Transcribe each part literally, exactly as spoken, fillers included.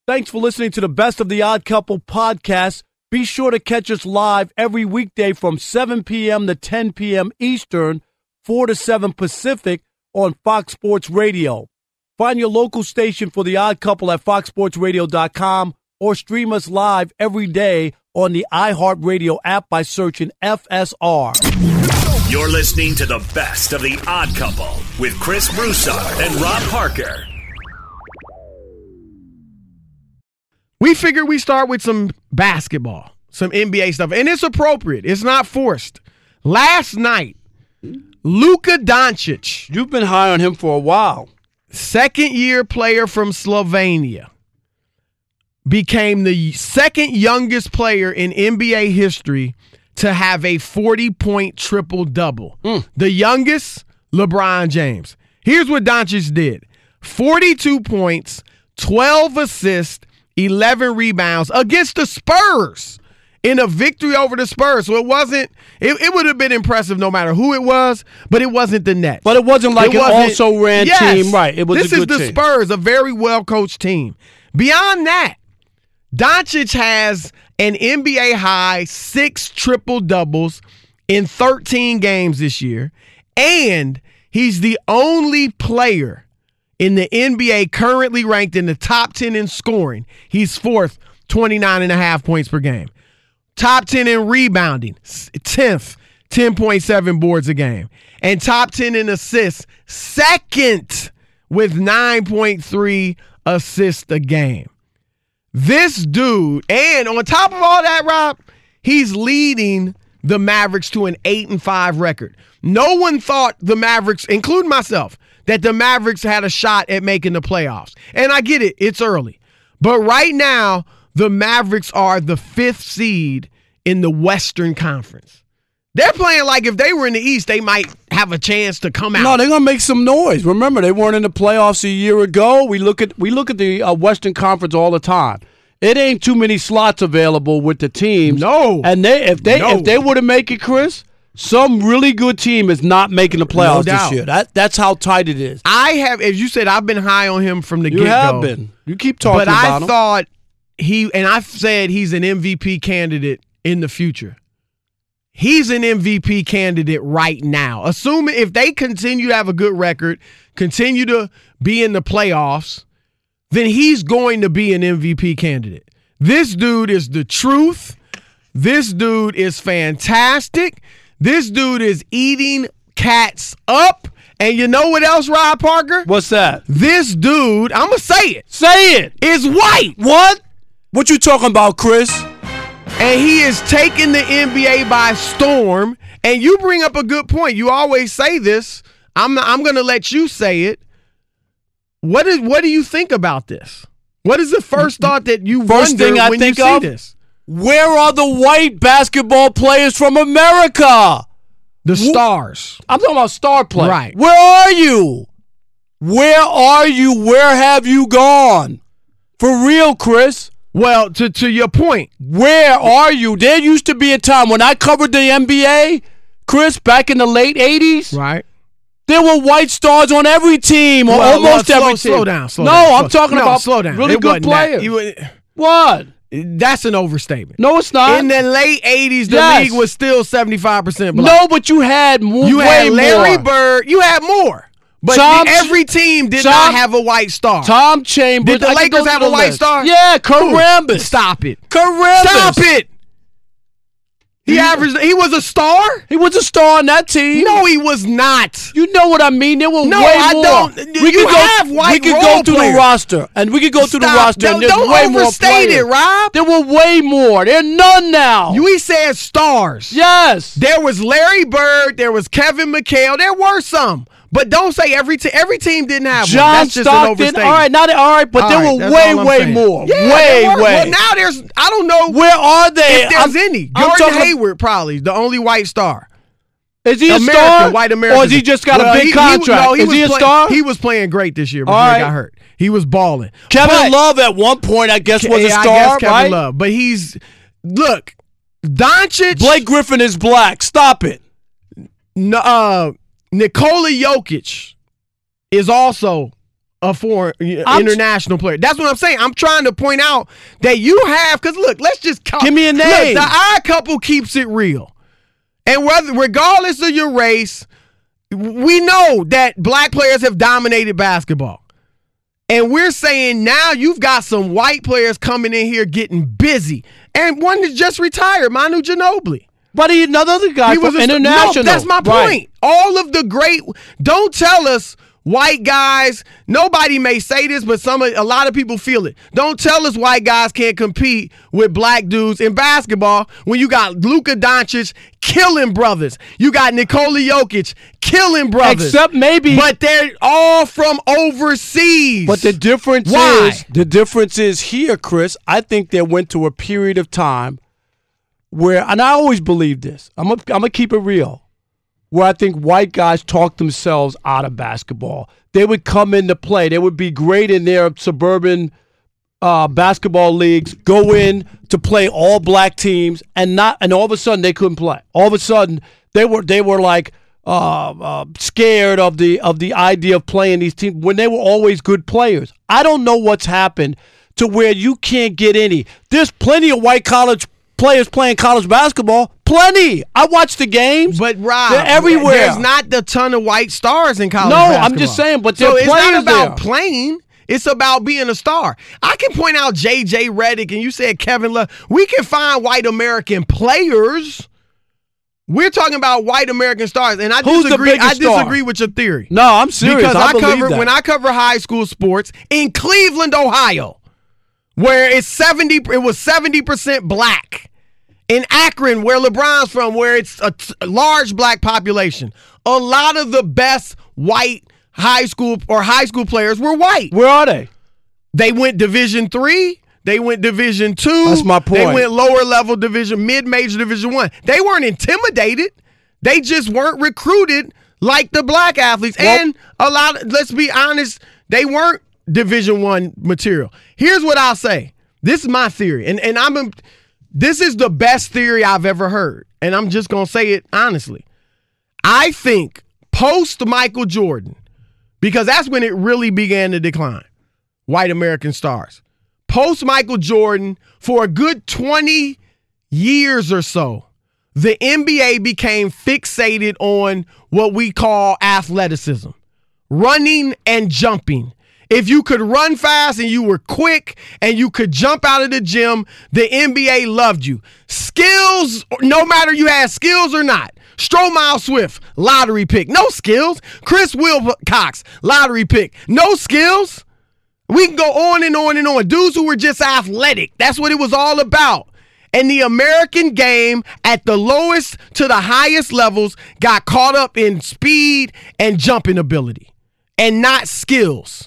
Thanks for listening to the Best of the Odd Couple podcast. Be sure to catch us live every weekday from seven p.m. to ten p.m. Eastern, four to seven Pacific on Fox Sports Radio. Find your local station for The Odd Couple at fox sports radio dot com or stream us live every day on the iHeartRadio app by searching F S R. You're listening to the Best of the Odd Couple with Chris Broussard and Rob Parker. We figured we start with some basketball, some N B A stuff, and it's appropriate. It's not forced. Last night, Luka Doncic. You've been high on him for a while. Second-year player from Slovenia. Became the second youngest player in N B A history to have a forty-point triple-double. Mm. The youngest, LeBron James. Here's what Doncic did. forty-two points, twelve assists, eleven rebounds against the Spurs in a victory over the Spurs. So it wasn't, it, it would have been impressive no matter who it was, but it wasn't the Nets. But it wasn't like it an also-ran yes, team. Right, it was This a good is the team. Spurs, a very well-coached team. Beyond that, Doncic has an N B A high six triple-doubles in thirteen games this year, and he's the only player in the N B A currently ranked in the top ten in scoring. He's fourth, twenty-nine and a half points per game. Top ten in rebounding, tenth, ten point seven boards a game. And top ten in assists, second with nine point three assists a game. This dude, and on top of all that, Rob, he's leading the Mavericks to an eight and five record. No one thought the Mavericks, including myself, that the Mavericks had a shot at making the playoffs. And I get it, it's early. But right now, the Mavericks are the fifth seed in the Western Conference. They're playing like if they were in the East, they might have a chance to come out. No, they're gonna make some noise. Remember, they weren't in the playoffs a year ago. We look at we look at the uh, Western Conference all the time. It ain't too many slots available with the teams. No, and they if they no. if they were to make it, Chris, some really good team is not making the playoffs No doubt. this year. That that's how tight it is. I have, as you said, I've been high on him from the You get-go. have been. You keep talking but about I him. thought he, and I've said he's an M V P candidate in the future. He's an M V P candidate right now. Assuming if they continue to have a good record, continue to be in the playoffs, then he's going to be an M V P candidate. This dude is the truth. This dude is fantastic. This dude is eating cats up. And you know what else, Rob Parker? What's that? This dude, I'm going to say it. Say it. Is white. What? What you talking about, Chris? And he is taking the N B A by storm. And you bring up a good point. You always say this. I'm I'm going to let you say it. What is what do you think about this? What is the first thought that you First wonder thing I when think you see of, this? Where are the white basketball players from America? The stars. I'm talking about star play. Right. Where are you? Where are you? Where have you gone? For real, Chris. Well, to to your point, where are you? There used to be a time when I covered the N B A, Chris, back in the late eighties. Right. There were white stars on every team, or well, almost well, slow, every team. Slow down, slow no, down. No, slow, I'm talking no, about slow down. really it good players. You, what? That's an overstatement. No, it's not. In the late eighties, the yes. league was still seventy-five percent black. No, but you had more. You had Larry more. Bird. You had more. But Tom, every team did Tom, not have a white star. Tom Chambers. Did the Lakers have a white list. star? Yeah, Kurt Rambis. Stop it. Kurt Rambis. Stop it. He yeah. averaged. He was a star. He was a star on that team. No, he was not. You know what I mean? There were no, way I more. don't. We you could have go, white We could role go through players. the roster, and we could go through Stop. the roster, don't, and there's don't way more overstate players. it, Rob. There were way more. There are none now. You said stars. Yes. There was Larry Bird. There was Kevin McHale. There were some. But don't say every te- every team didn't have John one. That's just Stockton. an overstatement. All right, not all right, but all there right, were way, way saying. more. Yeah, way, were, way. Well, now there's. I don't know. Where are they? If there's I'm, any. I'm Gordon talking, Hayward probably the only white star. Is he American, a star? White American. Or has he just got well, a big he, contract? He, no, he Is was he a play, star? He was playing great this year before all right. he got hurt. He was balling. Kevin but, Love at one point, I guess, was yeah, a star, I guess Kevin right? Love, but he's look, Doncic. Blake Griffin is black. Stop it. No, uh, Nikola Jokic is also a foreign I'm, international player. That's what I'm saying. I'm trying to point out that you have, because look, let's just call, give me a name. Look, the Odd Couple keeps it real. And whether, regardless of your race, we know that black players have dominated basketball. And we're saying now you've got some white players coming in here getting busy. And one is just retired, Manu Ginobili. But he, another guy he was a, international. No, that's my point. Right. All of the great, don't tell us white guys, nobody may say this, but some a lot of people feel it. Don't tell us white guys can't compete with black dudes in basketball when you got Luka Doncic killing brothers. You got Nikola Jokic killing brothers. Except maybe. But they're all from overseas. But the difference Why? is, the difference is here, Chris, I think they went to a period of time where, and I always believe this, I'm going I'm to keep it real, where I think white guys talk themselves out of basketball. They would come into play. They would be great in their suburban uh, basketball leagues, go in to play all black teams, and not, and all of a sudden they couldn't play. All of a sudden they were they were like uh, uh, scared of the of the idea of playing these teams when they were always good players. I don't know what's happened to where you can't get any. There's plenty of white college players playing college basketball. Plenty. I watch the games. But Rob, they're everywhere. There's not the ton of white stars in college no, basketball. I'm just saying, but so they're it's not about there. playing. It's about being a star. I can point out J J Redick, and you said Kevin Love. We can find white American players. We're talking about white American stars, and I Who's disagree. the I biggest star? disagree with your theory. No, I'm serious. Because I, I, believe cover that. when I cover high school sports in Cleveland, Ohio, where it's seventy. It was seventy percent black. In Akron, where LeBron's from, where it's a, t- a large black population, a lot of the best white high school or high school players were white. Where are they? They went Division three. They went Division two. That's my point. They went lower level division, mid-major Division one. They weren't intimidated. They just weren't recruited like the black athletes. Well, and a lot of, let's be honest, they weren't Division one material. Here's what I'll say. This is my theory. And, and I'm a, This is the best theory I've ever heard, and I'm just going to say it honestly. I think post Michael Jordan, because that's when it really began to decline, white American stars. Post Michael Jordan, for a good twenty years or so, the N B A became fixated on what we call athleticism, running and jumping. If you could run fast and you were quick and you could jump out of the gym, the N B A loved you. Skills, no matter you had skills or not. Stromile Swift, lottery pick, no skills. Chris Wilcox, lottery pick, no skills. We can go on and on and on. Dudes who were just athletic. That's what it was all about. And the American game at the lowest to the highest levels got caught up in speed and jumping ability and not skills.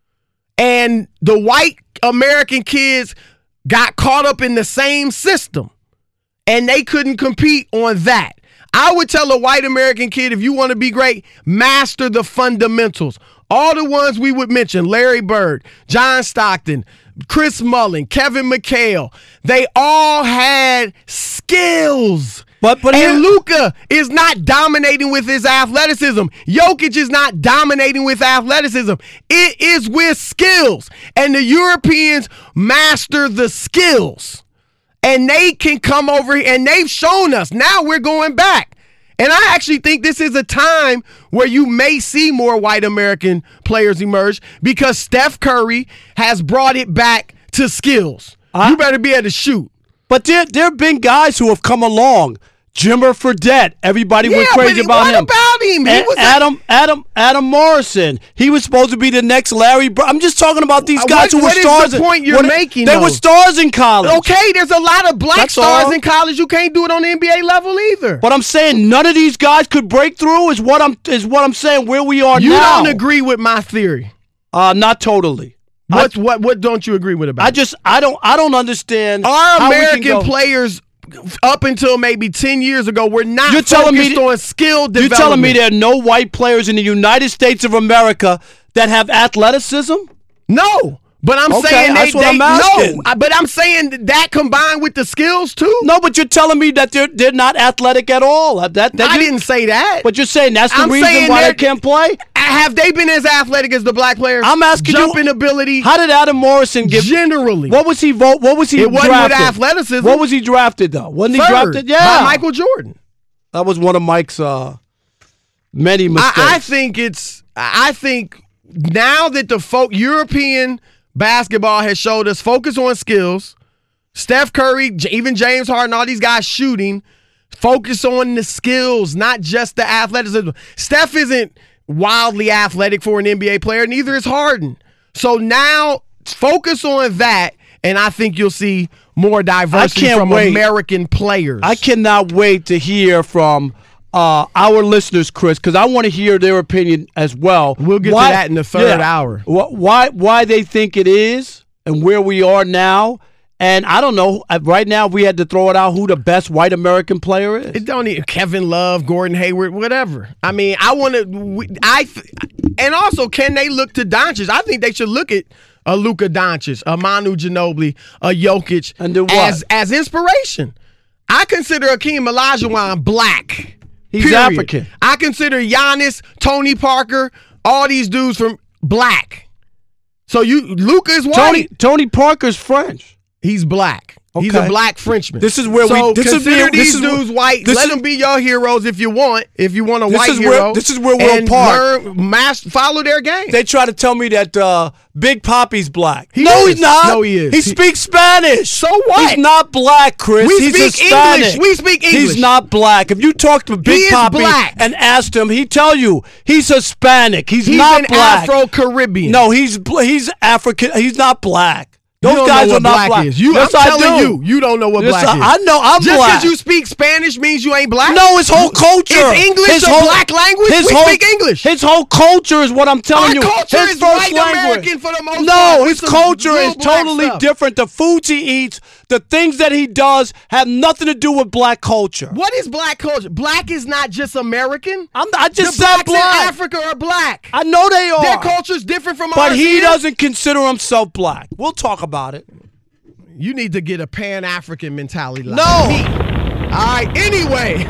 And the white American kids got caught up in the same system, and they couldn't compete on that. I would tell a white American kid, if you want to be great, master the fundamentals. All the ones we would mention, Larry Bird, John Stockton, Chris Mullin, Kevin McHale, they all had skills. But, but and Luka is not dominating with his athleticism. Jokic is not dominating with athleticism. It is with skills. And the Europeans master the skills. And they can come over and they've shown us. Now we're going back. And I actually think this is a time where you may see more white American players emerge because Steph Curry has brought it back to skills. Uh, you better be able to shoot. But there, there have been guys who have come along. Jimmer Fredette, everybody yeah, went crazy but about what him. about him? He was Adam, a- Adam, Adam Morrison. He was supposed to be the next Larry Bird. I'm just talking about these guys what, who were what stars. What is the point you're in, making? They though? were stars in college. Okay, there's a lot of black That's stars all. in college. You can't do it on the N B A level either. But I'm saying none of these guys could break through. Is what I'm is what I'm saying. Where we are you now. You don't agree with my theory? Uh, not totally. What I, what what don't you agree with about? I just I don't I don't understand. Our American players up until maybe ten years ago were not you're telling focused me, on skill development. You're telling me there are no white players in the United States of America that have athleticism? No. But I'm Okay, saying they, that's what they I'm asking. no. I- But I'm saying that combined with the skills too. No, but you're telling me that they're they're not athletic at all. That, that I you- didn't say that. But you're saying that's the I'm reason saying why they they're- can't play? Have they been as athletic as the black players? I'm asking you- Jumping ability. How did Adam Morrison give? Generally, What was he vote? What was he It wasn't with drafted? athleticism. What was he drafted though? Wasn't he Third drafted? Yeah, by Michael Jordan. That was one of Mike's uh, many mistakes. I, I think it's. I think now that the folk European basketball has showed us focus on skills. Steph Curry, J- even James Harden, all these guys shooting. Focus on the skills, not just the athleticism. Steph isn't wildly athletic for an N B A player, neither is Harden. So now focus on that, and I think you'll see more diversity can't from wait. American players. I cannot wait to hear from uh, our listeners, Chris, because I want to hear their opinion as well. We'll get to that in the third hour. Wh- Why why they think it is and where we are now. And I don't know. uh, Right now, if we had to throw it out, who the best white American player is. It don't need Kevin Love, Gordon Hayward, whatever. I mean, I want to. I th- and also, can they look to Doncic? I think they should look at a Luka Doncic, a Manu Ginobili, a Jokic, And do what? as as inspiration. I consider Akeem Olajuwon black. He's period. African. I consider Giannis, Tony Parker, all these dudes from black. So you, Luka is white. Tony Tony Parker's French. He's black. He's Okay. a black Frenchman. This is where so we- this is consider where- this these is where- dudes white. this Let is- them be your heroes if you want. If you want a This white is where- hero, this is where Will and Park- learn, mas- follow their game. They try to tell me that uh, Big Poppy's black. He no, is. he's not. No, he is. He, He- speaks Spanish. So what? He's not black, Chris. We he's speak Hispanic. English. We speak English. He's not black. If you talk to Big He is Poppy black. and asked him, he'd tell you he's Hispanic. He's, He's not an black. Afro-Caribbean. No, he's bl- he's African. He's not black. You Those don't guys know are what not black, black. is. You, yes, I'm I telling do. you, you don't know what Yes, black I, is. I know. I'm Just black. because you speak Spanish means you ain't black. No, his whole culture. Is English his a whole, black language? His We whole, speak English. His whole culture is what I'm telling Our you. culture his is first white language. American for the most No, part, with his some culture real is black totally stuff. different. The foods he eats, the things that he does have nothing to do with black culture. What is black culture? Black is not just American. I'm, I just the said blacks black. in Africa are black. I know they are. Their culture's different from but ours. he here. doesn't consider himself black. We'll talk about it. You need to get a Pan-African mentality like No. me. All right, anyway,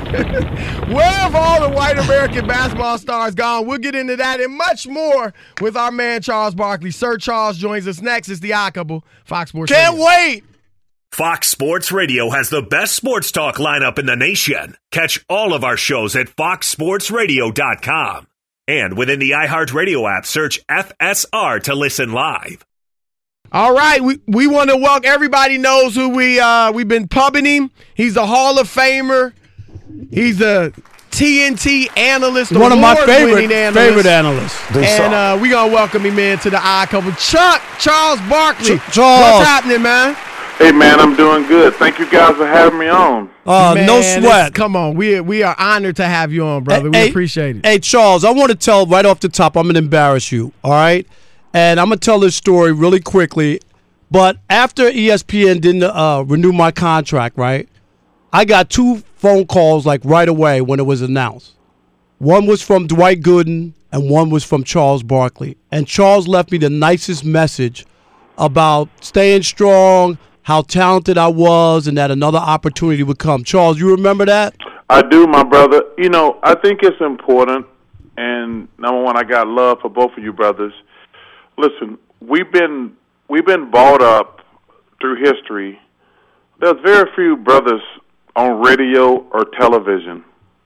where have all the white American basketball stars gone? We'll get into that and much more with our man Charles Barkley. Sir Charles joins us next. It's the Odd Couple, Fox Sports Can't Radio. wait. Fox Sports Radio has the best sports talk lineup in the nation. Catch all of our shows at fox sports radio dot com. And within the iHeartRadio app, search F S R to listen live. All right, we, we want to welcome, everybody knows who we, uh, we've been pubbing him. He's a Hall of Famer. He's a T N T analyst, One of my favorite award-winning analyst. favorite analysts. And uh, we're going to welcome him in to the Odd Couple. Chuck, Charles Barkley. Ch- Charles. What's happening, man? Hey, man, I'm doing good. Thank you guys for having me on. Uh, Man, no it's- sweat. Come on. We, we are honored to have you on, brother. We Hey, appreciate it. Hey, Charles, I want to tell right off the top, I'm going to embarrass you, all right? And I'm going to tell this story really quickly. But after E S P N didn't uh, renew my contract, right, I got two phone calls like right away when it was announced. One was from Dwight Gooden and one was from Charles Barkley. And Charles left me the nicest message about staying strong, how talented I was, and that another opportunity would come. Charles, you remember that? I do, my brother. You know, I think it's important, and number one, I got love for both of you brothers. Listen, we've been we've been brought up through history. There's very few brothers on radio or television,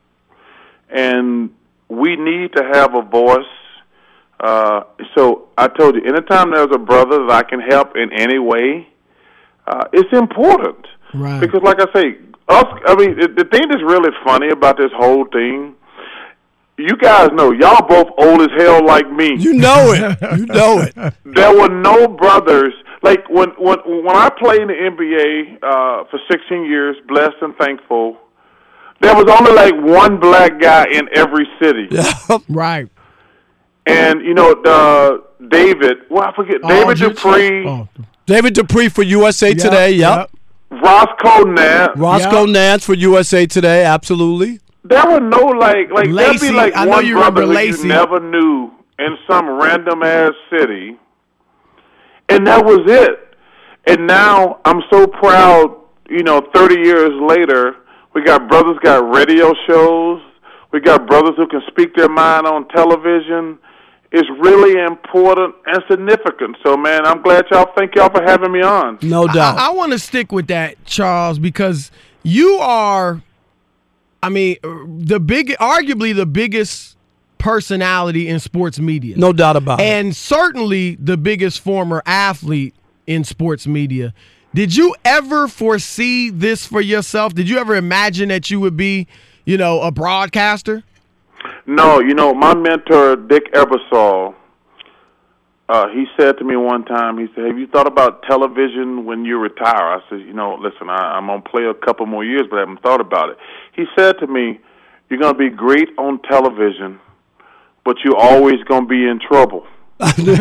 and we need to have a voice. Uh, so I told you, anytime there's a brother that I can help in any way, uh, it's important. Right. Because, like I say, us. I mean, the, the thing that's really funny about this whole thing, you guys know, y'all both old as hell like me. You know it. You know it. There were no brothers. Like, when when when I played in the N B A uh, for sixteen years, blessed and thankful, there was only like one black guy in every city. Right. And, you know, the David, well, I forget, David Aldridge? Dupree, Oh. David Dupree for U S A Yep, Today. Yep. yep. Roscoe Nance. Roscoe Yep. Nance for U S A Today. Absolutely. There were no, like, like there'd Lacey, be like I know one you brother remember who Lacey. you never knew in some random ass city. And that was it. And now I'm so proud, you know, thirty years later, we got brothers got radio shows. We got brothers who can speak their mind on television. It's really important and significant. So, man, I'm glad y'all, thank y'all for having me on. No doubt. I, I want to stick with that, Charles, because you are, I mean, the big, arguably the biggest personality in sports media. No doubt about it. And certainly the biggest former athlete in sports media. Did you ever foresee this for yourself? Did you ever imagine that you would be, you know, a broadcaster? No, you know, my mentor, Dick Ebersol, uh, he said to me one time, he said, have you thought about television when you retire? I said, you know, listen, I, I'm going to play a couple more years, but I haven't thought about it. He said to me, you're going to be great on television, but you're always going to be in trouble. And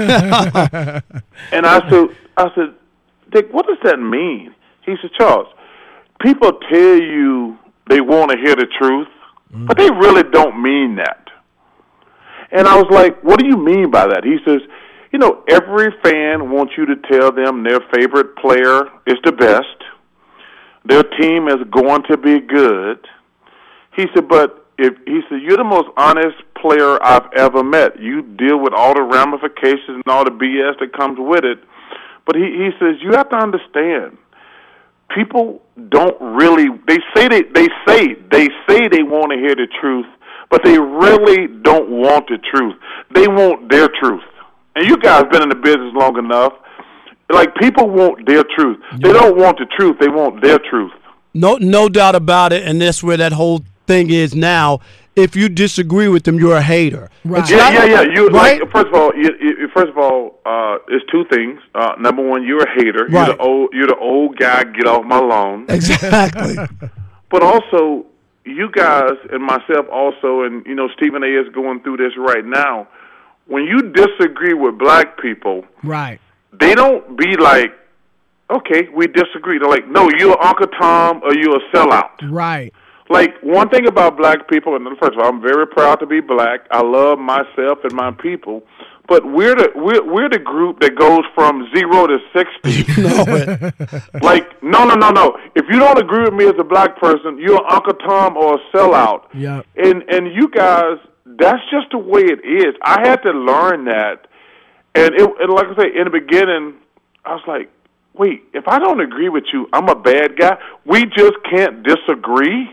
I said, I said, Dick, what does that mean? He said, Charles, people tell you they want to hear the truth, mm. but they really don't mean that. And I was like, what do you mean by that? He says, you know, every fan wants you to tell them their favorite player is the best, their team is going to be good. He said, but if he said, you're the most honest player I've ever met. You deal with all the ramifications and all the B S that comes with it. But he, he says, you have to understand, people don't really, they say they, they say, they say they want to hear the truth, but they really don't want the truth. They want their truth. And you guys been in the business long enough. Like, people want their truth. They don't want the truth. They want their truth. No, no doubt about it, and that's where that whole thing is now. If you disagree with them, you're a hater. Right. Yeah, yeah, yeah. You right? like, first of all, you, you, first of all, uh, it's two things. Uh, number one, you're a hater. Right. You're the old, you're the old guy. Get off my lawn. Exactly. But also, you guys and myself also, and you know, Stephen A. is going through this right now. When you disagree with black people, right? They don't be like, okay, we disagree. They're like, no, you're Uncle Tom or you're a sellout. Right. Like, one thing about black people, and first of all, I'm very proud to be black. I love myself and my people. But we're the we're we're the group that goes from zero to sixty. You know it. Like, no, no, no, no. If you don't agree with me as a black person, you're Uncle Tom or a sellout. Yeah. And and you guys, that's just the way it is. I had to learn that. And it and like I say, in the beginning, I was like, wait, if I don't agree with you, I'm a bad guy. We just can't disagree.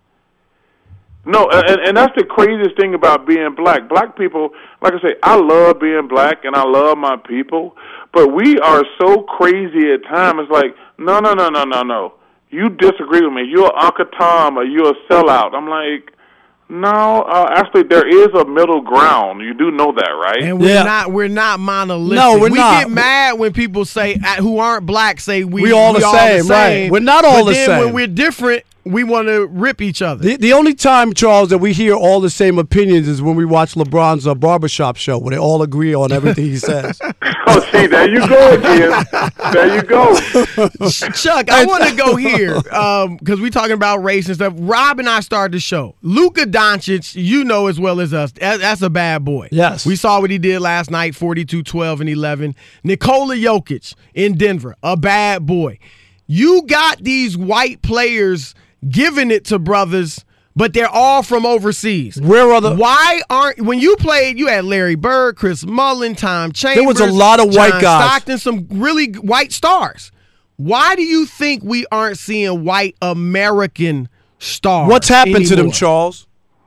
No, and, and that's the craziest thing about being black. Black people, like I say, I love being black and I love my people, but we are so crazy at times. It's like, no, no, no, no, no, no. You disagree with me. You're Uncle Tom or you're a sellout. I'm like, no, uh, actually, there is a middle ground. You do know that, right? And we're Yeah. not we're not monolithic. No, we're we not. get mad when people say uh, who aren't black say we We all the same, the right. We're not all but the then same. When we're different, we want to rip each other. The, the only time, Charles, that we hear all the same opinions is when we watch LeBron's uh, barbershop show, where they all agree on everything he says. Oh, see, there you go again. There you go. Chuck, I want to go here because um, we're talking about race and stuff. Rob and I started the show. Luka Doncic, you know as well as us, that, that's a bad boy. Yes. We saw what he did last night, forty-two, twelve, and eleven. Nikola Jokic in Denver, a bad boy. You got these white players giving it to brothers, but they're all from overseas. Where are the? Why aren't when you played? You had Larry Bird, Chris Mullin, Tom Chambers. There was a lot of white John guys. Stockton, some really white stars. Why do you think we aren't seeing white American stars? What's happened to them, anymore? Charles?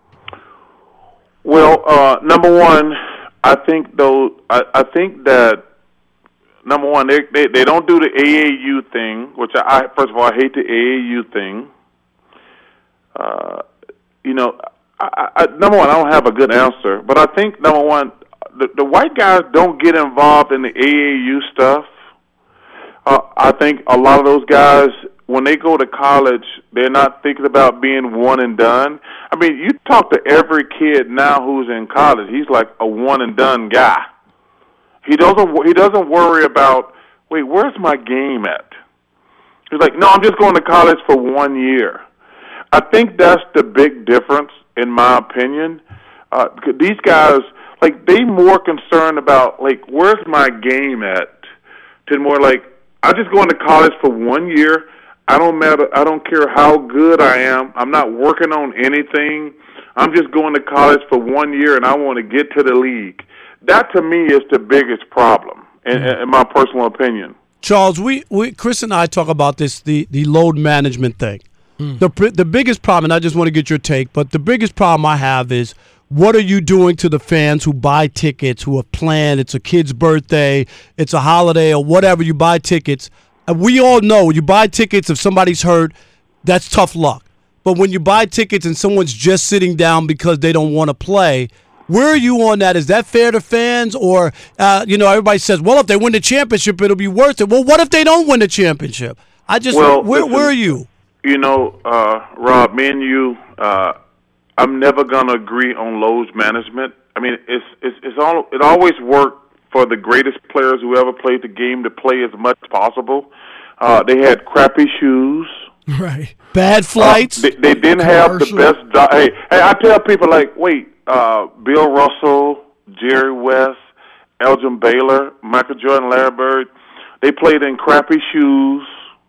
Well, uh, number one, I think though I, I think that number one they, they they don't do the A A U thing, which I first of all I hate the A A U thing. Uh, you know, I, I, number one, I don't have a good answer, but I think number one, the, the white guys don't get involved in the A A U stuff. Uh, I think a lot of those guys, when they go to college, they're not thinking about being one and done. I mean, you talk to every kid now who's in college, he's like a one and done guy. He doesn't he doesn't worry about, wait, where's my game at? He's like, no, I'm just going to college for one year. I think that's the big difference, in my opinion. Uh, these guys, like, they more concerned about, like, where's my game at? to more like, I'm just going to college for one year. I don't matter. I don't care how good I am. I'm not working on anything. I'm just going to college for one year, and I want to get to the league. That, to me, is the biggest problem, in, in my personal opinion. Charles, we, we Chris and I talk about this, the, the load management thing. Mm. The the biggest problem, and I just want to get your take, but the biggest problem I have is, what are you doing to the fans who buy tickets, who have planned, it's a kid's birthday, it's a holiday, or whatever, you buy tickets. And we all know, you buy tickets if somebody's hurt, that's tough luck. But when you buy tickets and someone's just sitting down because they don't want to play, where are you on that? Is that fair to fans? Or, uh, you know, everybody says, well, if they win the championship, it'll be worth it. Well, what if they don't win the championship? I just, well, where, listen, where are you? You know, uh, Rob, me and you, uh, I'm never going to agree on load management. I mean, it's, it's, it's all, it always worked for the greatest players who ever played the game to play as much as possible. Uh, they had crappy shoes. Right. Bad flights. Uh, they, they didn't have the best. Do- hey, hey, I tell people, like, wait, uh, Bill Russell, Jerry West, Elgin Baylor, Michael Jordan, Larry Bird, they played in crappy shoes.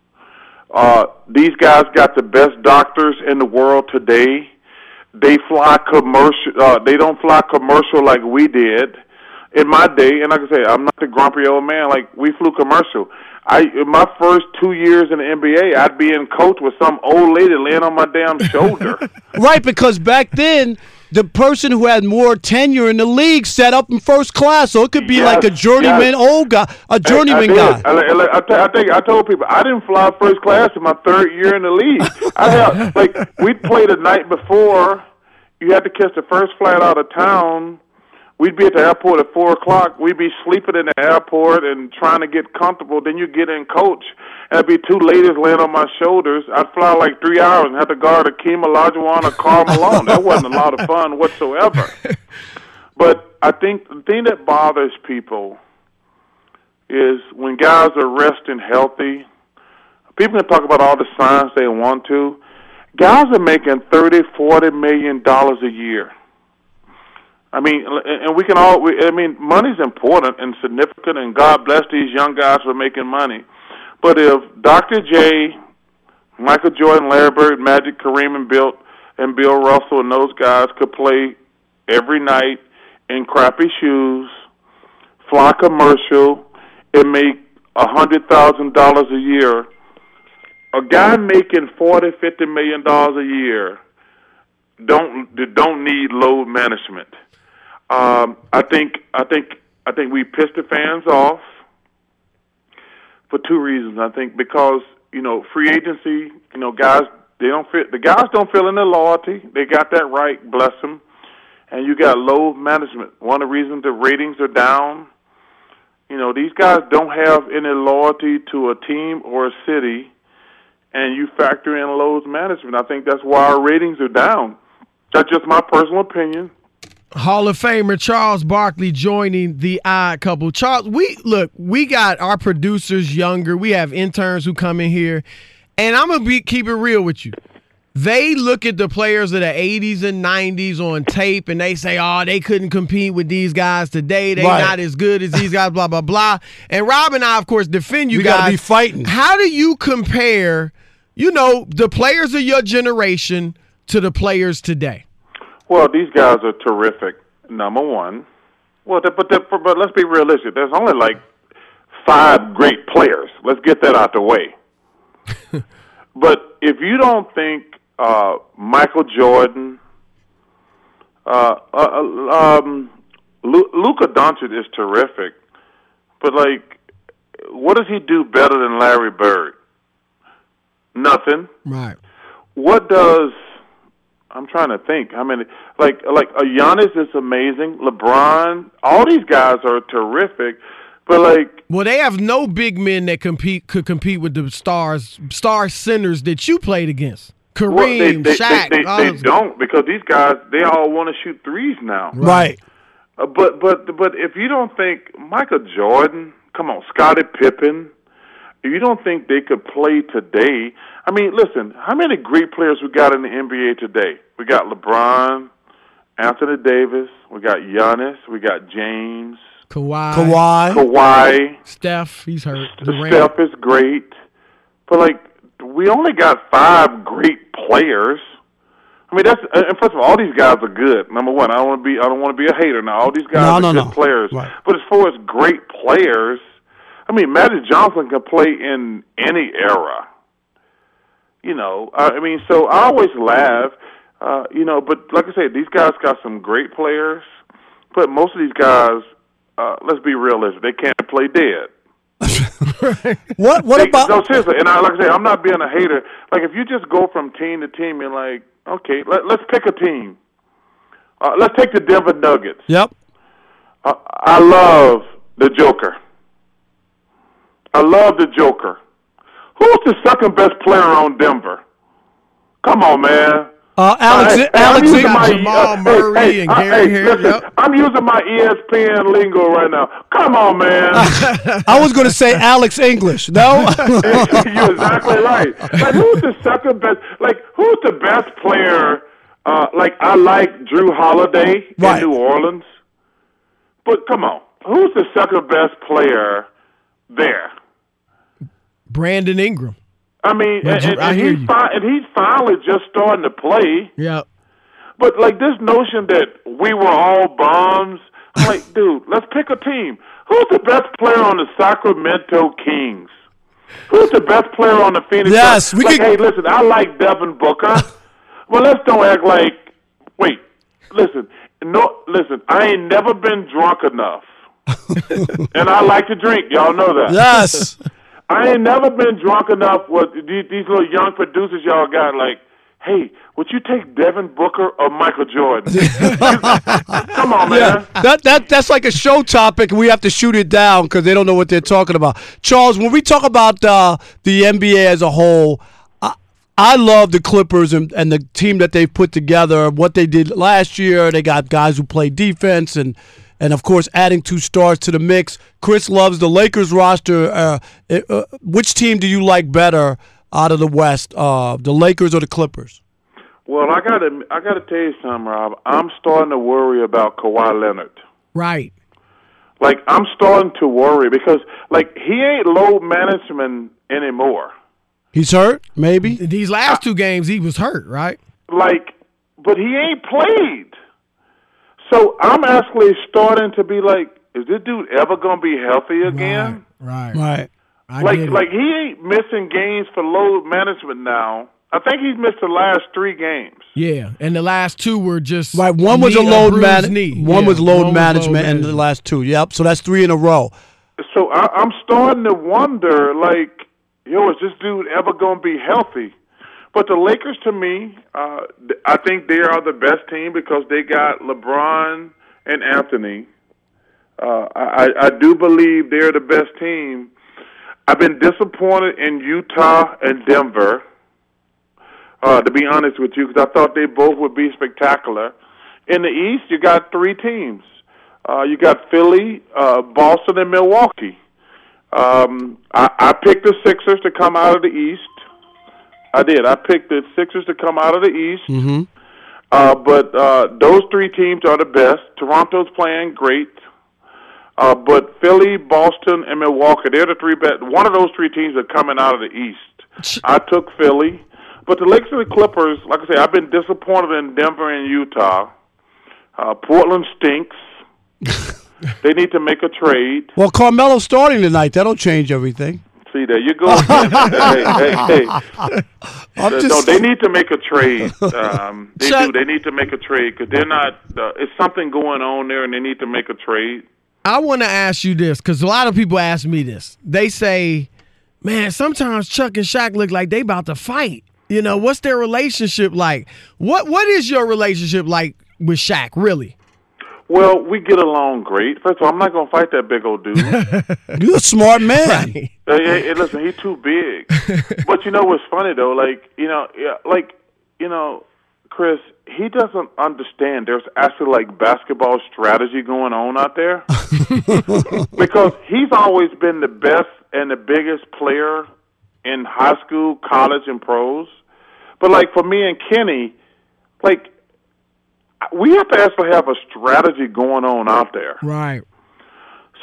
Uh, these guys got the best doctors in the world today. They fly commercial. Uh, they don't fly commercial like we did in my day. And like I say, I'm not the grumpy old man. Like, we flew commercial. I in my first two years in the N B A, I'd be in coach with some old lady laying on my damn shoulder. Right, because back then, the person who had more tenure in the league sat up in first class, so it could be yes, like a journeyman yes. old guy, a journeyman I, I guy. I, I, I, t- I think I told people I didn't fly first class in my third year in the league. I had, like, we'd play the night before. You had to catch the first flight out of town. We'd be at the airport at four o'clock. We'd be sleeping in the airport and trying to get comfortable. Then you get in coach, and there'd be two ladies laying on my shoulders. I'd fly like three hours and have to guard Akeem Olajuwon or Karl Malone. That wasn't a lot of fun whatsoever. But I think the thing that bothers people is when guys are resting healthy, people can talk about all the science they want to. Guys are making thirty, forty million dollars a year. I mean, and we can all, we, I mean, money's important and significant, and God bless these young guys for making money. But if Doctor J, Michael Jordan, Larry Bird, Magic, Kareem, and Bill, and Bill Russell and those guys could play every night in crappy shoes, fly commercial, and make one hundred thousand dollars a year, a guy making forty, fifty million dollars a year don't don't need load management. Um, I think I think I think we pissed the fans off for two reasons. I think because, you know, free agency, you know, guys they don't fit the guys don't feel any loyalty. They got that right, bless them. And you got load management. One of the reasons the ratings are down. You know, these guys don't have any loyalty to a team or a city, and you factor in load management. I think that's why our ratings are down. That's just my personal opinion. Hall of Famer Charles Barkley joining the Odd Couple. Charles, we look, we got our producers younger. We have interns who come in here, and I'm gonna be keep it real with you. They look at the players of the eighties and nineties on tape, and they say, "Oh, they couldn't compete with these guys today. They right. not as good as these guys." Blah blah blah. And Rob and I, of course, defend you we guys. Gotta be fighting. How do you compare, you know, the players of your generation to the players today? Well, these guys are terrific, number one. Well, but, but, but let's be realistic. There's only like five great players. Let's get that out the way. But if you don't think uh, Michael Jordan, uh, uh, um, Lu- Luka Doncic is terrific, but, like, what does he do better than Larry Bird? Nothing. Right. What does... I'm trying to think. I mean, like, like a Giannis is amazing. LeBron, all these guys are terrific, but like, well, they have no big men that compete could compete with the stars, star centers that you played against. Kareem, well, they, they, Shaq. They, they, they don't because these guys they all want to shoot threes now. Right. Uh, but but but if you don't think Michael Jordan, come on, Scottie Pippen. If you don't think they could play today, I mean, listen, how many great players we got in the N B A today? We got LeBron, Anthony Davis, we got Giannis, we got James, Kawhi. Kawhi. Kawhi. Steph, he's hurt. Durant. Steph is great. But, like, we only got five great players. I mean, that's and first of all, all these guys are good. Number one, I don't want to be I don't want to be a hater now. All these guys no, are no, good no. players. Right. But as far as great players, I mean, Magic Johnson can play in any era. You know, I mean, so I always laugh. Uh, you know, but like I said, these guys got some great players. But most of these guys, uh, let's be realistic, they can't play dead. What? What They- about? No, seriously, and I, like I say, I'm not being a hater. Like, if you just go from team to team, you're like, okay, let, let's pick a team. Uh, let's take the Denver Nuggets. Yep. Uh, I love the Joker. I love the Joker. Who's the second best player on Denver? Come on, man. Uh, Alex. Hey, hey, Alex. I'm using got my, Jamal uh, Murray hey, hey, and uh, Gary hey, Harris, listen, yep. I'm using my E S P N lingo right now. Come on, man. I was going to say Alex English. No. You're exactly right. Like, who's the second best? Like, who's the best player? Uh, like, I like Drew Holiday Right. in New Orleans. But come on, who's the second best player there? Brandon Ingram. I mean, Yeah, and, Drew, and, I and hear he's you. fi- and he's finally just starting to play. Yeah. But like this notion that we were all bums, I'm like, dude, let's pick a team. Who's the best player on the Sacramento Kings? Who's the best player on the Phoenix? Yes, Suns? we like, could- Hey, listen, I like Devin Booker. Well, let's don't act like. Wait, listen, no, listen. I ain't never been drunk enough, and I like to drink. Y'all know that. Yes. I ain't never been drunk enough with these, these little young producers y'all got. Like, hey, would you take Devin Booker or Michael Jordan? Come on, man. Yeah, that that that's like a show topic, and we have to shoot it down because they don't know what they're talking about. Charles, when we talk about uh, the N B A as a whole, I, I love the Clippers and, and the team that they've put together. What they did last year, they got guys who play defense, and and of course adding two stars to the mix. Chris loves the Lakers roster. Uh, uh, which team do you like better out of the West, uh, the Lakers or the Clippers? Well, I gotta, I gotta tell you something, Rob. I'm starting to worry about Kawhi Leonard. Right. Like, I'm starting to worry because, like, he ain't load management anymore. He's hurt, maybe. These last two games, he was hurt, right? Like, but he ain't played. So I'm actually starting to be like, is this dude ever gonna be healthy again? Right. Right. Right. I Like, get it. like he ain't missing games for load management now. I think he's missed the last three games. Yeah, and the last two were just Right, one was knee, a load bruised management. knee. One Yeah, was load one management, and the management. last two. Yep. So that's three in a row. So I, I'm starting to wonder, like, yo, is this dude ever going to be healthy? But the Lakers, to me, uh, th- I think they are the best team because they got LeBron and Anthony. Uh, I, I do believe they're the best team. I've been disappointed in Utah and Denver, uh, to be honest with you, because I thought they both would be spectacular. In the East, you got three teams. Uh, you got Philly, uh, Boston, and Milwaukee. Um, I, I picked the Sixers to come out of the East. I did. I picked the Sixers to come out of the East. Mm-hmm. Uh, but uh, those three teams are the best. Toronto's playing great. Uh, but Philly, Boston, and Milwaukee, they're the three best. One of those three teams are coming out of the East. I took Philly. But the Lakers and the Clippers, like I say, I've been disappointed in Denver and Utah. Uh, Portland stinks. They need to make a trade. Well, Carmelo's starting tonight. That'll change everything. See, there you go. hey, hey, hey. I'm Uh, just, no, they need to make a trade. Um, they Chuck- do. They need to make a trade because they're not. Uh, it's something going on there, and they need to make a trade. I want to ask you this because a lot of people ask me this. They say, man, sometimes Chuck and Shaq look like they about to fight. You know, what's their relationship like? What What is your relationship like with Shaq, really? Well, we get along great. First of all, I'm not going to fight that big old dude. you're a smart man. Right. hey, hey, hey, listen, he's too big. But you know what's funny though? Like you know, yeah, like you know, Chris, he doesn't understand. There's actually like basketball strategy going on out there because he's always been the best and the biggest player in high school, college, and pros. But like for me and Kenny, like we have to actually have a strategy going on out there. Right.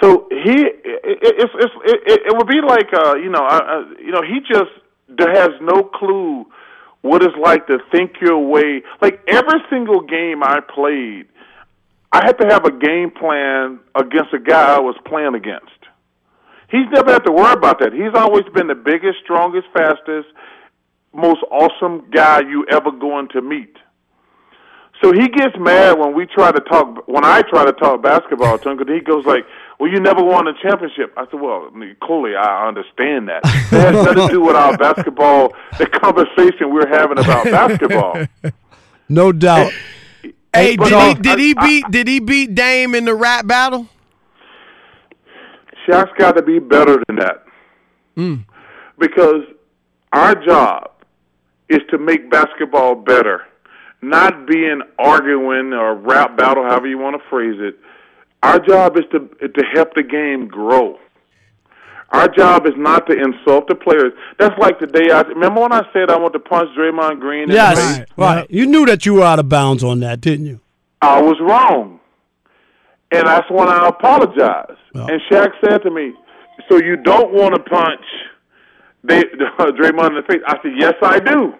So he, it, it's, it's, it, it would be like, uh, you know, uh, you know, he just has no clue what it's like to think your way. Like every single game I played, I had to have a game plan against a guy I was playing against. He's never had to worry about that. He's always been the biggest, strongest, fastest, most awesome guy you ever going to meet. So he gets mad when we try to talk, when I try to talk basketball to him, because he goes like, well, you never won a championship. I said, well, I mean, clearly I understand that. It has nothing to do with our basketball, the conversation we're having about basketball. No doubt. Hey, But, did uh, he did he I- beat did he beat Dame in the rap battle? Shaq's got to be better than that. Mm. Because our job is to make basketball better, not being arguing or rap battle, however you want to phrase it. Our job is to to help the game grow. Our job is not to insult the players. That's like the day I remember when I said I want to punch Draymond Green in the Yes, face. right. right. You knew that you were out of bounds on that, didn't you? I was wrong. And that's when I apologized. Well. And Shaq said to me, so you don't want to punch they, uh, Draymond in the face? I said, yes, I do.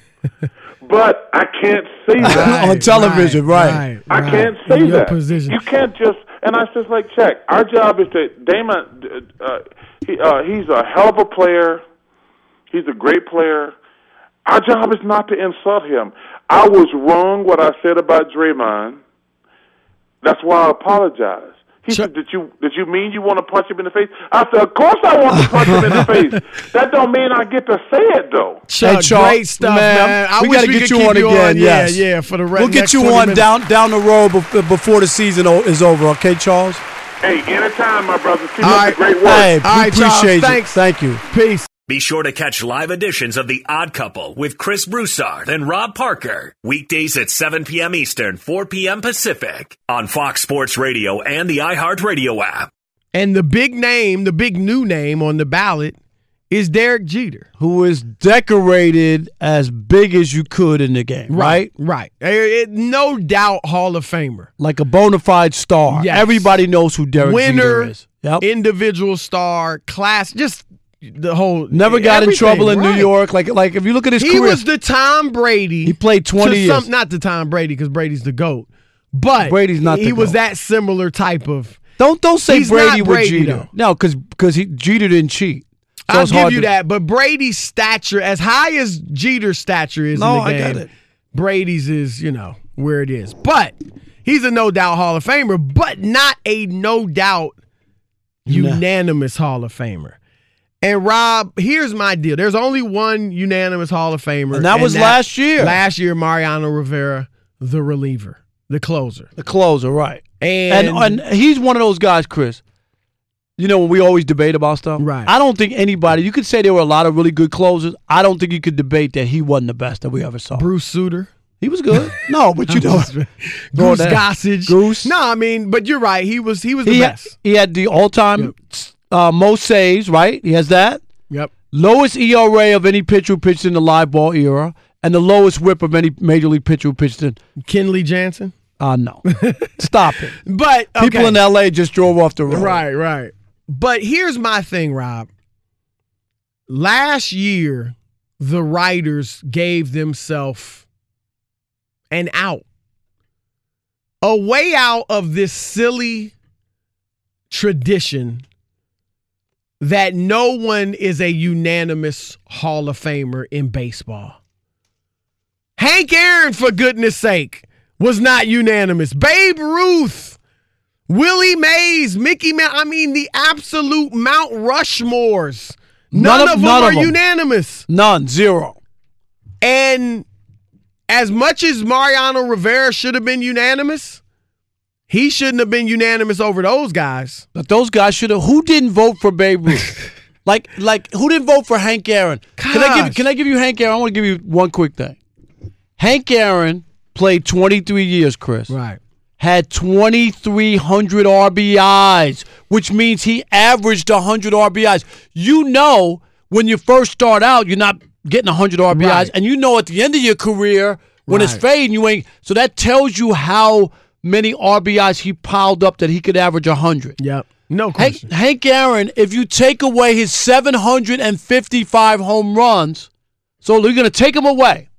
But I can't say that. On television, right. I can't say in your that. Position. You can't just, and I just like, Shaq, our job is to, Damon, uh, he, uh, he's a hell of a player. He's a great player. Our job is not to insult him. I was wrong what I said about Draymond. That's why I apologize. He Sure. said, did you did you mean you want to punch him in the face? I said, of course I want to punch him in the face. That don't mean I get to say it, though. Chuck, Hey, Chuck, great stuff, man. man. I We wish gotta we get could you keep on you again, on. yes. Yeah, yeah, for the re- We'll get next you twenty on minutes. down down the road bef- before the season o- is over, okay, Charles? Hey, anytime, my brother. Keep All up right. the great work. Hey, All we right, Charles, appreciate you. thanks. Thank you. Peace. Be sure to catch live editions of The Odd Couple with Chris Broussard and Rob Parker. Weekdays at seven p.m. Eastern, four p.m. Pacific on Fox Sports Radio and the iHeartRadio app. And the big name, the big new name on the ballot is Derek Jeter. Who is decorated as big as you could in the game, right? Right. Eh, eh, no doubt Hall of Famer. Like a bona fide star. Yes. Everybody knows who Derek Winner, Jeter is. Yep. individual star, class, just the whole. Never got in everything, trouble in right. New York. Like, like if you look at his He career, was the Tom Brady. he played twenty to years. some- not the Tom Brady because Brady's the GOAT. But Brady's not he the was GOAT. that similar type of. Don't don't say He's Brady not with Brady, Jeter. though. No, because because he Jeter didn't cheat. So I'll it's give hard you to- that. But Brady's stature, as high as Jeter's stature is No, in the I game, get it. Brady's is, you know, where it is. But he's a no doubt Hall of Famer, but not a no doubt unanimous Hall of Famer. And Rob, here's my deal. There's only one unanimous Hall of Famer. And that was last year. Last year, Mariano Rivera, the reliever, the closer. The closer, right? And, And and he's one of those guys, Chris. You know, when we always debate about stuff, Right. I don't think anybody. You could say there were a lot of really good closers. I don't think you could debate that he wasn't the best that we ever saw. Bruce Sutter. He was good. No, but you know, Go Goose there. Gossage. Goose. No, I mean, but you're right. He was he was the he had, best. he had the all-time uh, most saves, right? He has that. Yep. Lowest E R A of any pitcher who pitched in the live ball era, and the lowest whip of any major league pitcher who pitched in. Kenley Jansen. Uh, no. Stop it. But okay. People in L A just drove off the road. Right, right. But here's my thing, Rob. Last year, the writers gave themselves an out. A way out of this silly tradition that no one is a unanimous Hall of Famer in baseball. Hank Aaron, for goodness sake, was not unanimous. Babe Ruth, Willie Mays, Mickey Mouse, I mean the absolute Mount Rushmores. None, None of- of them none are of them. unanimous. None. Zero. And as much as Mariano Rivera should have been unanimous, he shouldn't have been unanimous over those guys. But those guys should have. Who didn't vote for Babe Ruth? like, like who didn't vote for Hank Aaron? Can I give? Gosh. Can I give you Hank Aaron? I want to give you one quick thing. Hank Aaron played twenty-three years, Chris. Right. Had twenty-three hundred R B Is, which means he averaged one hundred R B Is. You know, when you first start out, you're not getting one hundred R B Is, Right. and you know at the end of your career, when it's Right. fading, you ain't. So that tells you how many R B Is he piled up that he could average one hundred. Yep. No question. Hank, Hank Aaron, if you take away his seven hundred fifty-five home runs, so you're going to take him away,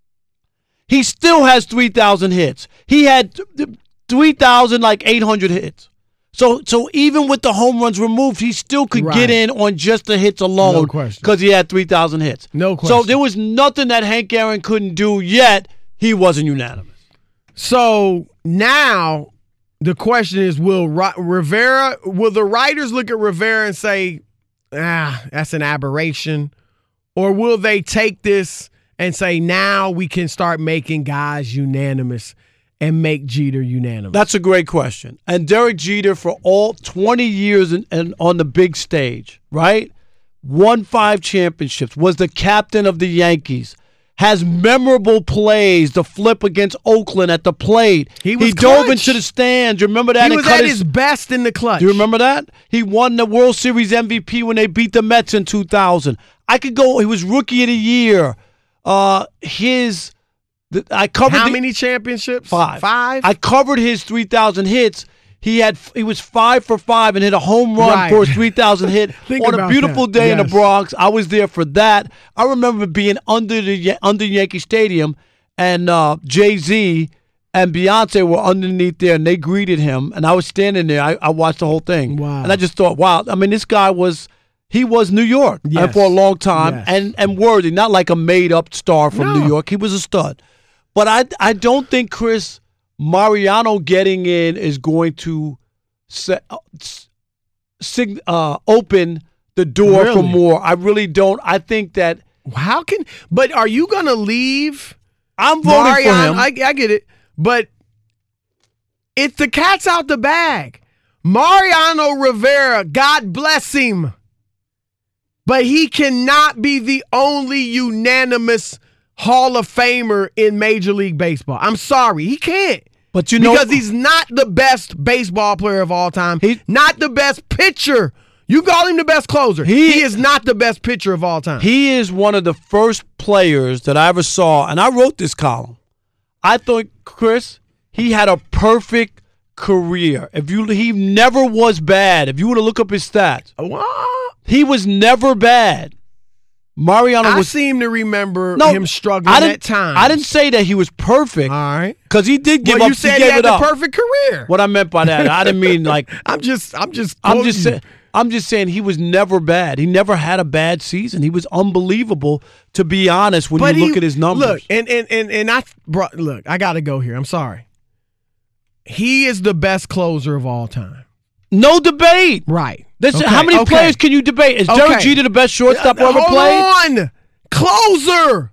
he still has three thousand hits. He had three thousand, like eight hundred hits. So so even with the home runs removed, he still could Right. get in on just the hits alone. No question. Because he had three thousand hits. No question. So there was nothing that Hank Aaron couldn't do, yet he wasn't unanimous. So now the question is, will Ra- Rivera, will the writers look at Rivera and say, ah, that's an aberration? Or will they take this and say, now we can start making guys unanimous and make Jeter unanimous? That's a great question. And Derek Jeter, for all twenty years in, in, on the big stage, right? Won five championships, was the captain of the Yankees, has memorable plays, the flip against Oakland at the plate. He was he dove clutch. into the stands. You remember that? He And was cut at his best in the clutch. Do you remember that? He won the World Series M V P when they beat the Mets in two thousand. I could go, he was Rookie of the Year. Uh, his, the, I covered How the, many championships? Five. Five? I covered his three thousand hits. He had he was five for five and hit a home run Right. for his three thousand hit Think on a about beautiful that. day in the Yes. Bronx. I was there for that. I remember being under the Ya- under Yankee Stadium, and uh, Jay-Z and Beyonce were underneath there, and they greeted him. And I was standing there. I, I watched the whole thing, Wow. and I just thought, wow. I mean, this guy was. He was New York and Yes. for a long time, Yes. and, and worthy, not like a made-up star from No. New York. He was a stud. But I I don't think Chris Mariano getting in is going to se- uh, sig- uh, open the door for Really? more. I really don't. I think that How can, but are you going to leave I'm voting Mariano? for him. I, I get it. But it's the cat's out the bag. Mariano Rivera, God bless him. But he cannot be the only unanimous Hall of Famer in Major League Baseball. I'm sorry. He can't. but you know, Because he's not the best baseball player of all time. He- not the best pitcher. You call him the best closer. He- He, is not the best pitcher of all time. he is one of the first players that I ever saw, and I wrote this column. I thought, Chris, he had a perfect career. If you, he never was bad. If you were to look up his stats, What? he was never bad. Mariano I was seem to remember no him struggling I didn't, at times. I didn't say that he was perfect All right. because he did give Well, up. you said he he, gave had it the up. perfect career. What I meant by that, I didn't mean like. I'm just, I'm just, I'm just quoting saying. I'm just saying he was never bad. He never had a bad season. He was unbelievable, to be honest, when But you he- look at his numbers. Look, and and and and I brought. Look, I got to go here. I'm sorry. He is the best closer of all time. No debate. Right. This, Okay, how many okay. players can you debate? Is Derek Okay. Jeter the best shortstop Uh, ever hold played? on, closer.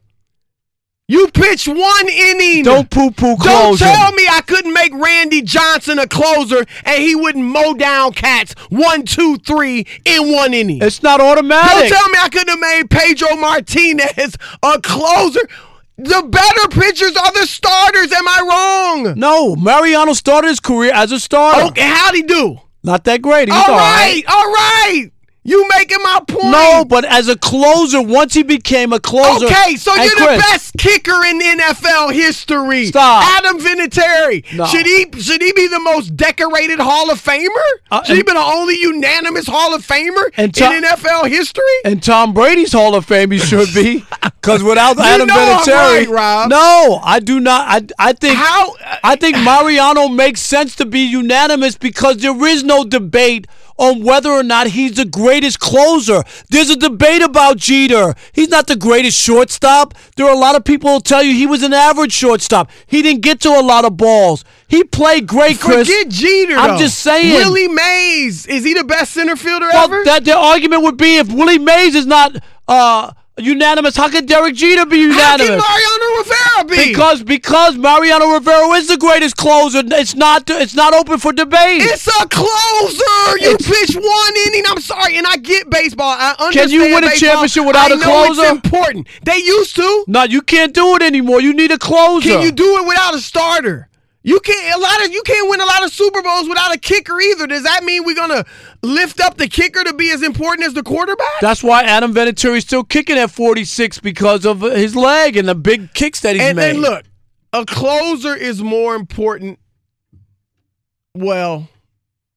You pitch one inning. Don't poo-poo Don't closer. tell me I couldn't make Randy Johnson a closer and he wouldn't mow down cats one, two, three in one inning. It's not Don't automatic. tell me I couldn't have made Pedro Martinez a closer. The better pitchers are the starters. Am I wrong? No, Mariano started his career as a starter. Okay, how'd he do? Not that great. He's All all right, all right. You making my point. No, but as a closer, once he became a closer. Okay, so and you're Chris, the best kicker in N F L history. Stop. Adam Vinatieri. No. Should he should he be the most decorated Hall of Famer? Uh, should he and- be the only unanimous Hall of Famer And in Tom- N F L history? And Tom Brady's Hall of Fame he should be, because without You Adam know I'm Vinatieri, right, Rob. no, I do not. I I think How- I think Mariano makes sense to be unanimous because there is no debate on whether or not he's the greatest closer. There's a debate about Jeter. He's not the greatest shortstop. There are a lot of people who tell you he was an average shortstop. He didn't get to a lot of balls. He played great, Chris. Forget Jeter. I'm though. just saying. Willie Mays, is he the best center fielder Well, ever? that their argument would be if Willie Mays is not uh, unanimous, how can Derek Jeter be How can unanimous? Mariano Rivera be? Because because Mariano Rivera is the greatest closer. It's not it's not open for debate. It's a closer. You It's- pitch one inning. I'm sorry, and I get baseball. I understand. you win a baseball. championship without I a know closer? It's important. They used to. no, you can't do it anymore. You need a closer. Can you do it without a starter? You can't. A lot of you can't win a lot of Super Bowls without a kicker either. Does that mean we're gonna lift up the kicker to be as important as the quarterback? That's why Adam Vinatieri is still kicking at forty-six because of his leg and the big kicks that he's and made. then look, a closer is more important. Well,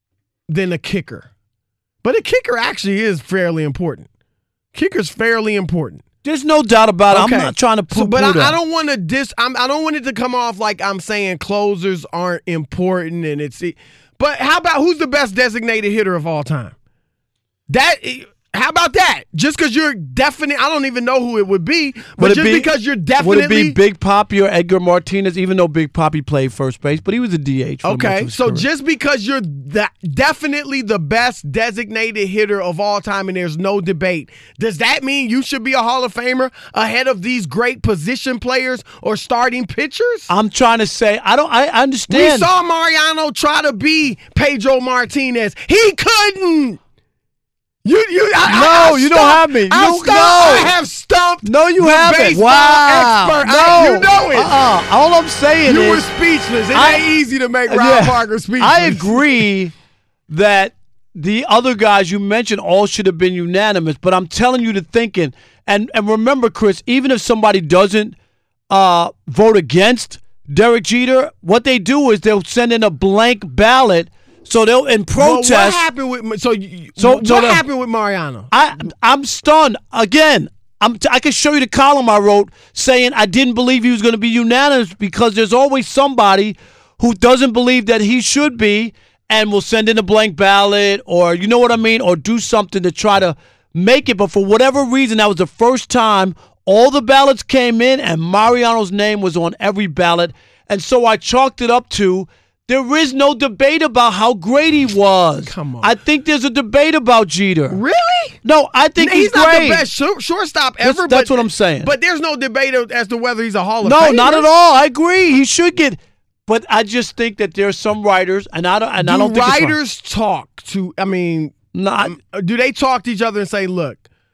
than a kicker. But a kicker actually is fairly important. Kicker's fairly important. There's no doubt about it. Okay. I'm not trying to poo-poo so, But I, that. I don't want to dis. I'm, I don't want it to come off like I'm saying closers aren't important and it's. But how about who's the best designated hitter of all time? That. How about that? Just because you're definite, I don't even know who it would be, but Would it just be- because you're definitely. Would it be Big Papi or Edgar Martinez, even though Big Papi played first base, but he was a D H. For much of Okay, his so career. just because you're that definitely the best designated hitter of all time and there's no debate, does that mean you should be a Hall of Famer ahead of these great position players or starting pitchers? I'm trying to say, I don't, I We understand. saw Mariano try to be Pedro Martinez. He couldn't. You, you, I, No, I, I you don't stumped- have me. You I don't- stumped- no. I have stumped. No, you the haven't. baseball Wow. expert. No. I, you know it. Uh-uh. All I'm saying You is. were speechless. It I- ain't easy to make Rob Yeah. Parker speechless. I agree that the other guys you mentioned all should have been unanimous, but I'm telling you the thinking. And and remember, Chris, even if somebody doesn't uh, vote against Derek Jeter, what they do is they'll send in a blank ballot. So they'll in protest. Well, what happened with so? You, So- what so the- happened with Mariano? I I'm stunned again. I'm t- I can show you the column I wrote saying I didn't believe he was going to be unanimous because there's always somebody who doesn't believe that he should be and will send in a blank ballot or you know what I mean or do something to try to make it. But for whatever reason, that was the first time all the ballots came in and Mariano's name was on every ballot, and so I chalked it up to. There is no debate about how great he was. Come on. I think there's a debate about Jeter. Really? No, I think he's, he's, not great. the best short, shortstop That's- ever. that's but, what I'm saying. But there's no debate as to whether he's a Hall of No, Famer. not at all. I agree. He should get. But I just think that there's some writers, and I don't. And Do I don't think it's right. writers talk to? I mean, Not. do they talk to each other and say, "Look,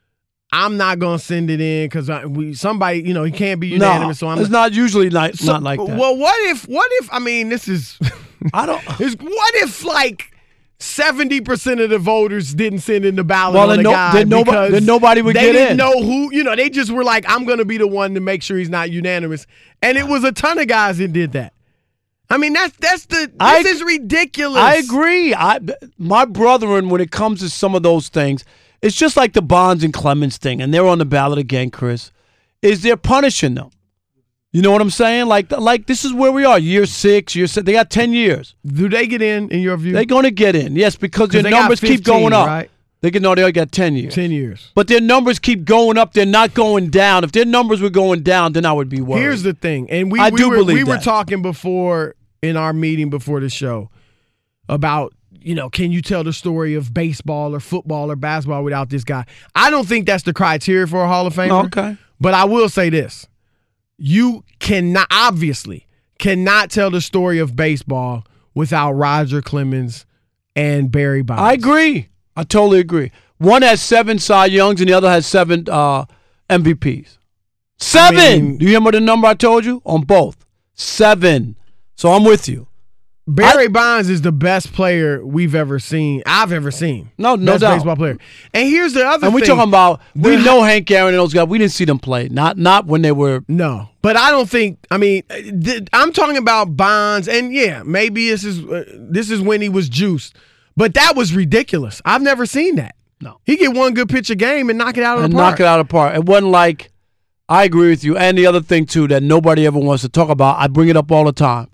I'm not gonna send it in because we somebody, you know, he can't be No, unanimous." so I'm it's not usually like So, not like that. Well, what if? What if? I mean, this is. I don't. is what if like seventy percent of the voters didn't send in the ballot Well, on then the no- guy then nobo- because then nobody would they get didn't in. know who, you know, they just were like, I'm going to be the one to make sure he's not unanimous. And it was a ton of guys that did that. I mean, that's that's the this I- is ridiculous. I agree. I my brethren, when it comes to some of those things, it's just like the Bonds and Clemens thing, and they're on the ballot again. Chris, is they're punishing them. You know what I'm saying? Like, like this is where we are. Year six, year seven. They got ten years. Do they get in, in your view? They're going to get in, yes, because their they got numbers keep fifteen, going up. right? They can no, they got ten years. ten years. But their numbers keep going up. They're not going down. If their numbers were going down, then I would be worried. Here's the thing, and we, I we do were, believe we were that. talking before in our meeting before the show about, you know, can you tell the story of baseball or football or basketball without this guy? I don't think that's the criteria for a Hall of Famer. Okay. But I will say this. You cannot, obviously, cannot tell the story of baseball without Roger Clemens and Barry Bonds. I agree. I totally agree. One has seven Cy Youngs and the other has seven uh, M V Ps. Seven! I mean- Do you remember the number I told you? On both. Seven. So I'm with you. Barry I- Bonds is the best player we've ever seen. I've ever seen. No, no best doubt. baseball player. And here's the other And we're thing. talking about, we The- know Hank Aaron and those guys. We didn't see them play. Not not when they were. No, but I don't think. I mean, th- I'm talking about Bonds, and yeah, maybe this is uh, this is when he was juiced, but that was ridiculous. I've never seen that. No. He get one good pitch a game and knock it out of And the park. knock it out of the park. It wasn't like, I agree with you. And the other thing, too, that nobody ever wants to talk about, I bring it up all the time.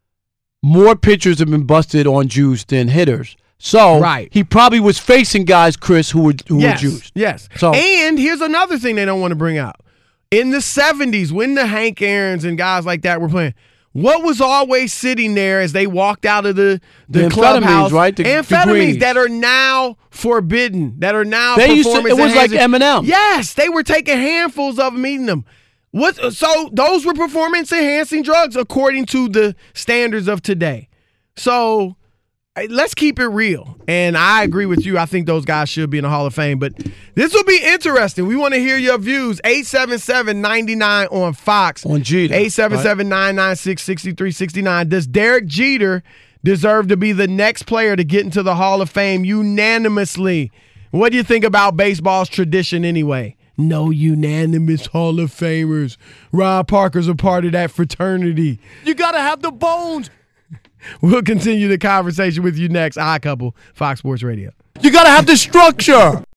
More pitchers have been busted on juice than hitters. So Right. he probably was facing guys, Chris, who were who Yes, were juiced. yes. So- And here's another thing they don't want to bring out. In the seventies, when the Hank Aarons and guys like that were playing, what was always sitting there as they walked out of the, the, The amphetamines, clubhouse? right? The- the amphetamines greenies. that are now forbidden, that are now They used to- performance it was like enhancing. M and M. Yes, they were taking handfuls of them, eating them. What? So those were performance enhancing drugs according to the standards of today. So hey, let's keep it real. And I agree with you. I think those guys should be in the Hall of Fame. But this will be interesting. We want to hear your views. eight seven seven, nine nine on Fox. On Jeter, eight seven seven, nine nine six, six three six nine. Does Derek Jeter deserve to be the next player to get into the Hall of Fame unanimously? What do you think about baseball's tradition anyway? No unanimous Hall of Famers. Rob Parker's a part of that fraternity. You got to have the bones. We'll continue the conversation with you next. Odd Couple, Fox Sports Radio. You got to have the structure.